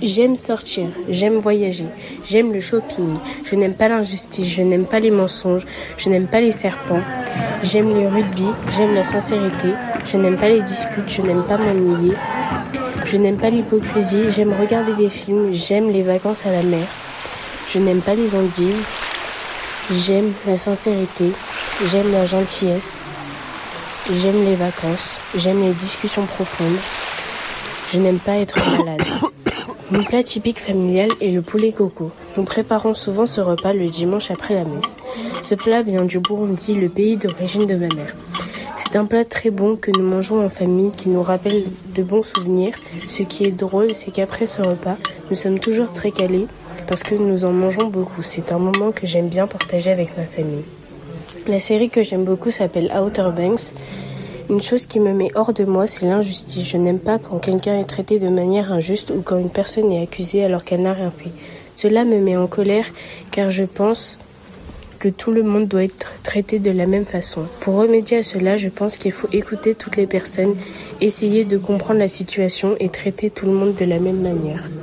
J'aime sortir, j'aime voyager, j'aime le shopping, je n'aime pas l'injustice, je n'aime pas les mensonges, je n'aime pas les serpents, j'aime le rugby, j'aime la sincérité, je n'aime pas les disputes, je n'aime pas m'ennuyer, je n'aime pas l'hypocrisie, j'aime regarder des films, j'aime les vacances à la mer, je n'aime pas les endives, j'aime la sincérité, j'aime la gentillesse, j'aime les vacances, j'aime les discussions profondes, je n'aime pas être malade. Mon plat typique familial est le poulet coco. Nous préparons souvent ce repas le dimanche après la messe. Ce plat vient du Burundi, le pays d'origine de ma mère. C'est un plat très bon que nous mangeons en famille, qui nous rappelle de bons souvenirs. Ce qui est drôle, c'est qu'après ce repas, nous sommes toujours très calés parce que nous en mangeons beaucoup. C'est un moment que j'aime bien partager avec ma famille. La série que j'aime beaucoup s'appelle Outer Banks. Une chose qui me met hors de moi, c'est l'injustice. Je n'aime pas quand quelqu'un est traité de manière injuste ou quand une personne est accusée alors qu'elle n'a rien fait. Cela me met en colère car je pense que tout le monde doit être traité de la même façon. Pour remédier à cela, je pense qu'il faut écouter toutes les personnes, essayer de comprendre la situation et traiter tout le monde de la même manière.